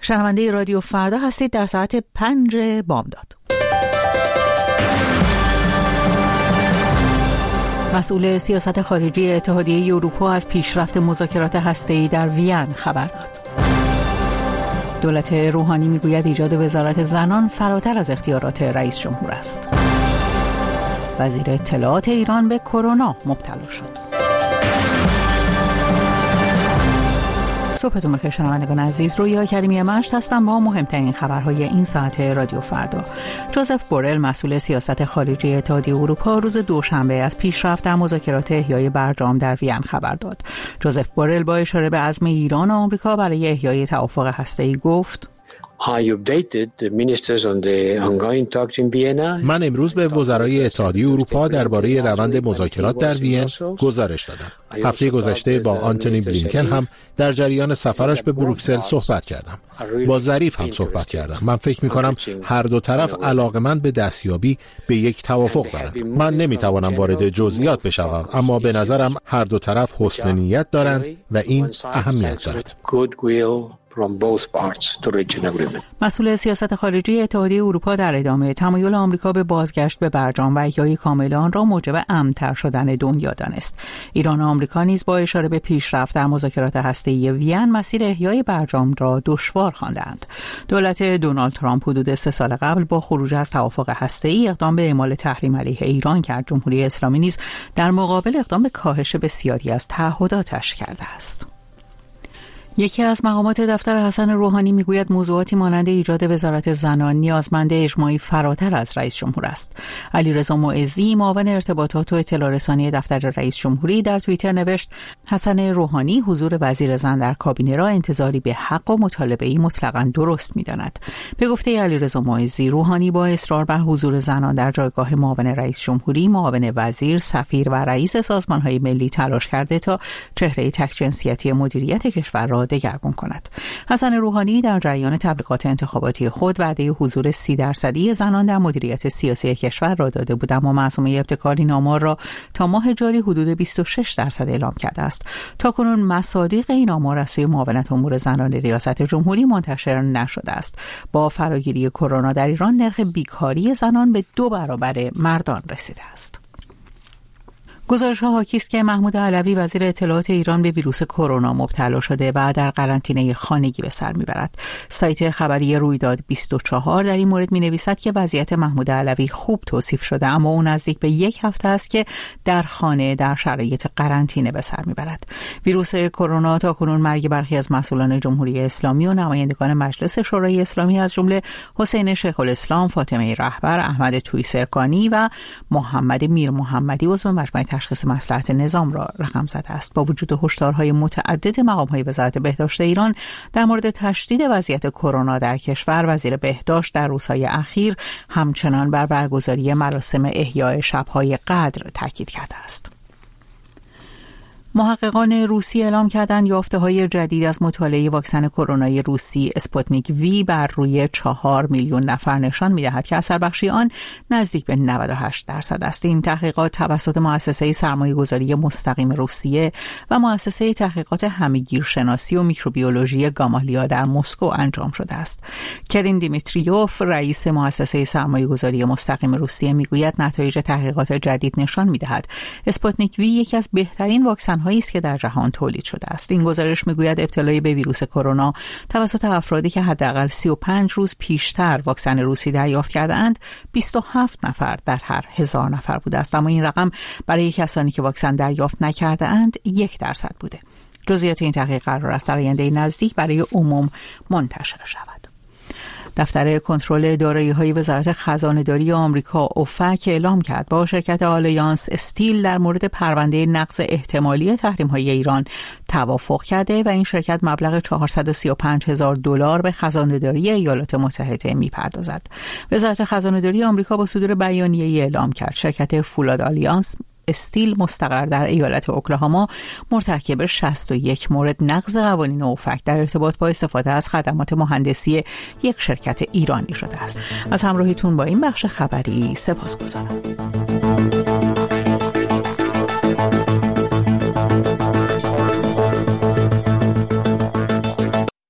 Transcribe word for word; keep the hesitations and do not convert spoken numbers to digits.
شنونده رادیو فردا هستید در ساعت پنج بامداد. مسئول سیاست خارجی اتحادیه اروپا از پیشرفت مذاکرات هسته‌ای در وین خبر داد. دولت روحانی میگوید ایجاد وزارت زنان فراتر از اختیارات رئیس جمهور است. وزیر اطلاعات ایران به کرونا مبتلا شد. صبحتون بخیر شنوندگان عزیز، رویا کریمی مشت هستم با مهمترین خبرهای این ساعت رادیو فردا. جوزف بورل مسئول سیاست خارجی اتحادیه اروپا روز دوشنبه از پیشرفت در مذاکرات احیای برجام در وین خبر داد. جوزف بورل با اشاره به عزم ایران و آمریکا برای احیای توافق هسته‌ای گفت: من امروز به وزرای اتحادیه اروپا درباره روند مذاکرات در وین گزارش دادم. هفته گذشته با آنتونی بلینکن هم در جریان سفرش به بروکسل صحبت کردم. با ظریف هم صحبت کردم. من فکر می کنم هر دو طرف علاقمند به دستیابی به یک توافق دارند. من نمی توانم وارد جزئیات بشوم، اما به نظرم هر دو طرف حسن نیت دارند و این اهمیت دارد. مسئول سیاست خارجی اتحادیه اروپا در ادامه تمایل آمریکا به بازگشت به برجام و احیای کامل آن را موجب امن‌تر شدن دنیا دانست. ایران و آمریکا نیز با اشاره به پیشرفت در مذاکرات هسته‌ای وین مسیر احیای برجام را دشوار خواندند. دولت دونالد ترامپ حدود سه سال قبل با خروج از توافق هسته‌ای اقدام به اعمال تحریم علیه ایران کرد. جمهوری اسلامی نیز در مقابل اقدام به کاهش بسیاری از تعهداتش کرده است. یکی از مقامات دفتر حسن روحانی میگوید موضوعاتی مانند ایجاد وزارت زنان نیازمند اجماعی فراتر از رئیس جمهور است. علیرضا معزی معاون ارتباطات و اطلاع رسانی دفتر رئیس جمهوری در توییتر نوشت: حسن روحانی حضور وزیر زن در کابینه را انتظاری به حق و مطالبه‌ای مطلقاً درست می‌داند. به گفته علیرضا معزی، روحانی با اصرار بر حضور زنان در جایگاه معاون رئیس جمهوری، معاون وزیر، سفیر و رئیس سازمان‌های ملی تلاش کرده تا چهره تک‌جنسیتی مدیریت کشور را دگرگون کند. حسن روحانی در جریان تبلیغات انتخاباتی خود وعده حضور سی درصدی زنان در مدیریت سیاسی کشور را داده بود، اما معصومه ابتکار این آمار را تا ماه جاری حدود بیست و شش درصد اعلام کرده است. تاکنون مصادیق این آمار از سوی معاونت امور زنان ریاست جمهوری منتشر نشده است. با فراگیری کرونا در ایران نرخ بیکاری زنان به دو برابر مردان رسیده است. گزارش‌ها حاکی است که محمود علوی وزیر اطلاعات ایران به ویروس کرونا مبتلا شده و در قرنطینه خانگی به سر میبرد. سایت خبری رویداد بیست و چهار در این مورد می‌نویسد که وضعیت محمود علوی خوب توصیف شده، اما او نزدیک به یک هفته است که در خانه در شرایط قرنطینه به سر میبرد. ویروس کرونا تاکنون مرگ برخی از مسئولان جمهوری اسلامی و نمایندگان مجلس شورای اسلامی از جمله حسین شیخ الاسلام، فاطمه رهبر، احمد تویی‌سرکانی و محمد میر محمدی عضو مجمع تشخیص مصلحت نظام را رقم زده است. با وجود هشدارهای متعدد مقام‌های وزارت بهداشت ایران در مورد تشدید وضعیت کرونا در کشور، وزیر بهداشت در روزهای اخیر همچنان بر برگزاری مراسم احیای شب‌های قدر تاکید کرده است. محققان روسی اعلام کردند یافته‌های جدید از مطالعه واکسن کرونای روسی اسپوتنیک وی بر روی چهار میلیون نفر نشان می‌دهد که اثربخشی آن نزدیک به نود و هشت درصد است. این تحقیقات توسط مؤسسه سرمایه‌گذاری مستقیم روسیه و مؤسسه تحقیقات همه‌گیرشناسی و میکروبیولوژی گامالیا در مسکو انجام شده است. کرین دیمیتریوف رئیس مؤسسه سرمایه‌گذاری مستقیم روسیه میگوید نتایج تحقیقات جدید نشان می‌دهد اسپوتنیک وی یکی از بهترین واکسن هایی است که در جهان تولید شده است. این گزارش میگوید ابتلای به ویروس کرونا توسط افرادی که حداقل سی و پنج روز پیشتر واکسن روسی دریافت کرده‌اند بیست و هفت نفر در هر هزار نفر بوده است، اما این رقم برای کسانی که واکسن دریافت نکرده‌اند یک درصد بوده. جزئیات این تحقیق قرار است در آینده نزدیک برای عموم منتشر شود. دفتر کنترل دارایی‌های وزارت خزانه‌داری آمریکا اوفک اعلام کرد با شرکت آلیانس استیل در مورد پرونده نقض احتمالی تحریم‌های ایران توافق کرده و این شرکت مبلغ چهارصد و سی و پنج هزار دلار به خزانه‌داری ایالات متحده می‌پردازد. وزارت خزانه‌داری آمریکا با صدور بیانیه‌ای اعلام کرد شرکت فولاد آلیانس استیل مستقر در ایالت اوکلاهاما مرتکب شصت و یک مورد نقض قوانین اوفک در ارتباط با استفاده از خدمات مهندسی یک شرکت ایرانی شده است. از همراهیتون با این بخش خبری سپاسگزارم.